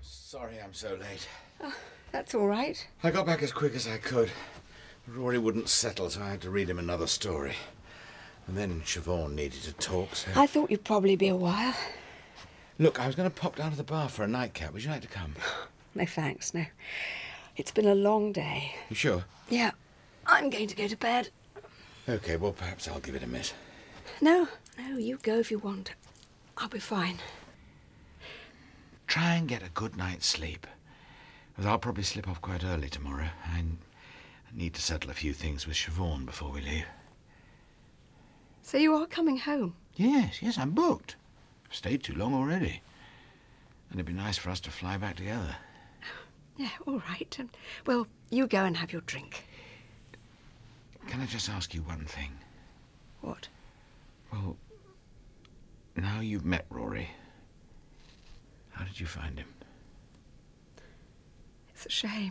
Sorry I'm so late. Oh, that's all right. I got back as quick as I could. Rory wouldn't settle, so I had to read him another story. And then Siobhan needed to talk, so... I thought you'd probably be a while. Look, I was going to pop down to the bar for a nightcap. Would you like to come? No, thanks, no. It's been a long day. You sure? Yeah. I'm going to go to bed. OK, well, perhaps I'll give it a miss. No, you go if you want. I'll be fine. Try and get a good night's sleep. Because I'll probably slip off quite early tomorrow. I need to settle a few things with Siobhan before we leave. So you are coming home? Yes, I'm booked. I've stayed too long already. And it'd be nice for us to fly back together. Yeah, all right. Well, you go and have your drink. Can I just ask you one thing? What? Well, now you've met Rory, how did you find him? It's a shame.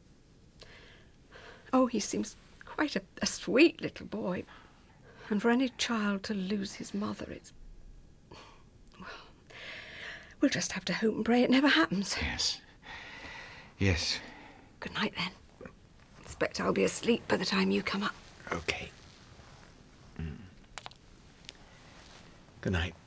Oh, he seems quite a sweet little boy. And for any child to lose his mother, it's... Well, we'll just have to hope and pray it never happens. Yes. Good night, then. Expect I'll be asleep by the time you come up. OK. Good night.